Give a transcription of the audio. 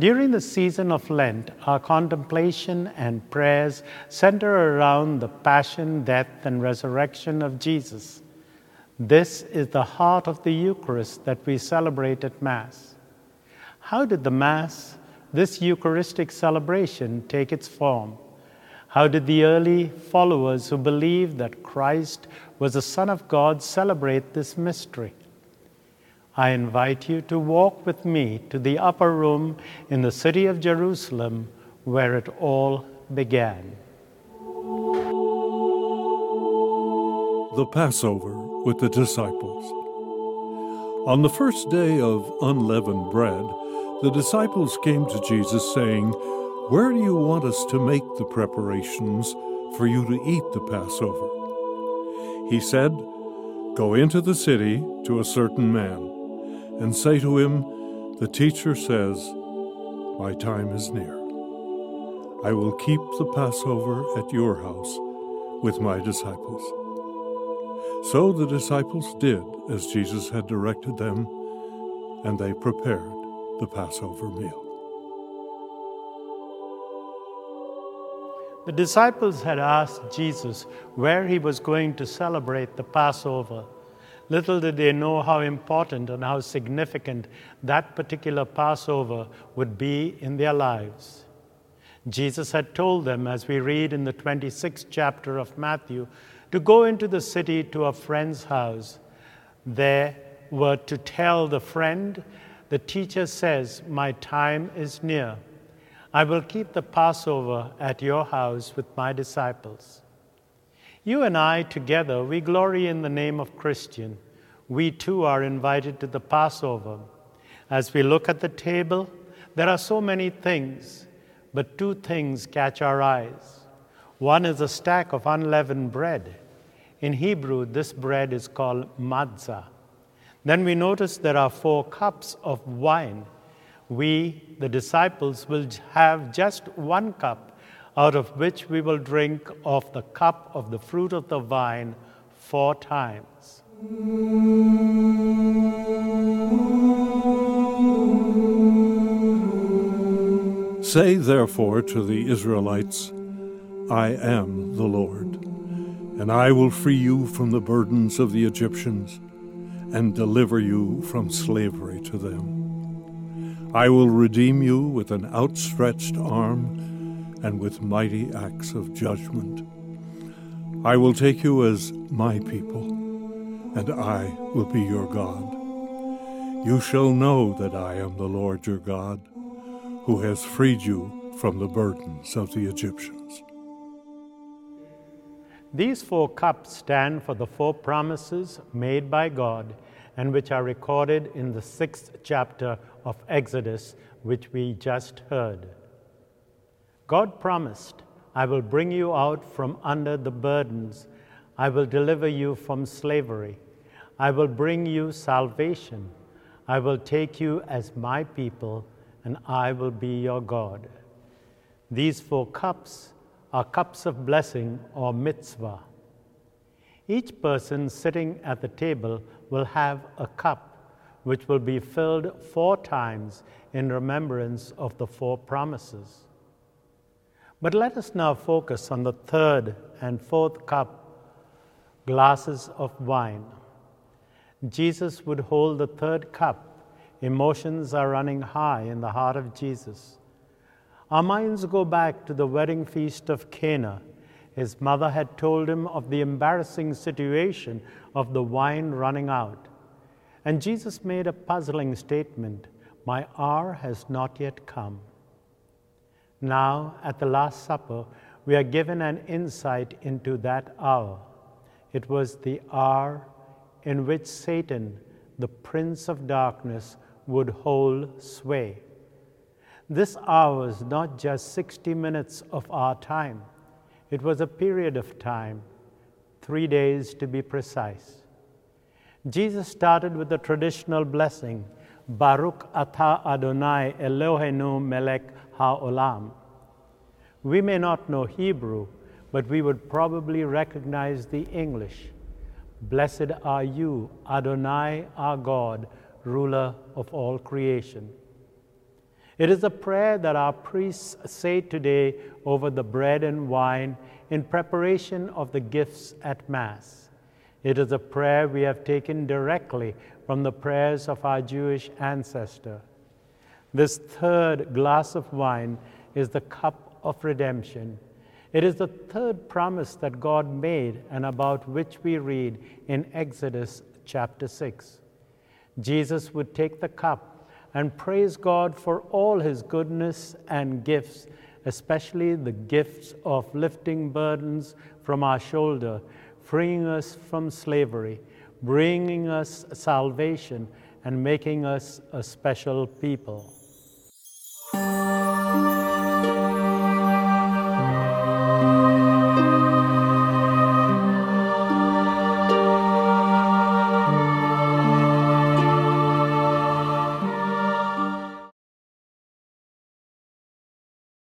During the season of Lent, our contemplation and prayers center around the passion, death, and resurrection of Jesus. This is the heart of the Eucharist that we celebrate at Mass. How did the Mass, this Eucharistic celebration, take its form? How did the early followers who believed that Christ was the Son of God celebrate this mystery? I invite you to walk with me to the upper room in the city of Jerusalem where it all began. The Passover with the disciples. On the first day of unleavened bread, the disciples came to Jesus saying, "Where do you want us to make the preparations for you to eat the Passover?" He said, "Go into the city to a certain man, and say to him, 'The teacher says, my time is near. I will keep the Passover at your house with my disciples.'" So the disciples did as Jesus had directed them, and they prepared the Passover meal. The disciples had asked Jesus where he was going to celebrate the Passover. Little did they know how important and how significant that particular Passover would be in their lives. Jesus had told them, as we read in the 26th chapter of Matthew, to go into the city to a friend's house. They were to tell the friend, "The teacher says, my time is near. I will keep the Passover at your house with my disciples." You and I together, we glory in the name of Christian. We too are invited to the Passover. As we look at the table, there are so many things, but two things catch our eyes. One is a stack of unleavened bread. In Hebrew, this bread is called matzah. Then we notice there are 4 cups of wine. We, the disciples, will have just 1 cup, out of which we will drink of the cup of the fruit of the vine 4 times. Say therefore to the Israelites, "I am the Lord, and I will free you from the burdens of the Egyptians and deliver you from slavery to them. I will redeem you with an outstretched arm and with mighty acts of judgment. I will take you as my people, and I will be your God. You shall know that I am the Lord your God, who has freed you from the burdens of the Egyptians." These 4 cups stand for the 4 promises made by God and which are recorded in the 6th chapter of Exodus, which we just heard. God promised, "I will bring you out from under the burdens. I will deliver you from slavery. I will bring you salvation. I will take you as my people, and I will be your God." These 4 cups are cups of blessing or mitzvah. Each person sitting at the table will have a cup, which will be filled 4 times in remembrance of the 4 promises. But let us now focus on the 3rd and 4th cup, glasses of wine. Jesus would hold the 3rd cup. Emotions are running high in the heart of Jesus. Our minds go back to the wedding feast of Cana. His mother had told him of the embarrassing situation of the wine running out. And Jesus made a puzzling statement, "My hour has not yet come." Now, at the Last Supper, we are given an insight into that hour. It was the hour in which Satan, the prince of darkness, would hold sway. This hour was not just 60 minutes of our time. It was a period of time, 3 days to be precise. Jesus started with the traditional blessing, Baruch atah Adonai Eloheinu melech haolam. We may not know Hebrew, but we would probably recognize the English. Blessed are you, Adonai our God, ruler of all creation. It is a prayer that our priests say today over the bread and wine in preparation of the gifts at Mass. It is a prayer we have taken directly from the prayers of our Jewish ancestor. This third glass of wine is the cup of redemption. It is the third promise that God made and about which we read in Exodus chapter 6. Jesus would take the cup and praise God for all his goodness and gifts, especially the gifts of lifting burdens from our shoulder, freeing us from slavery, bringing us salvation, and making us a special people.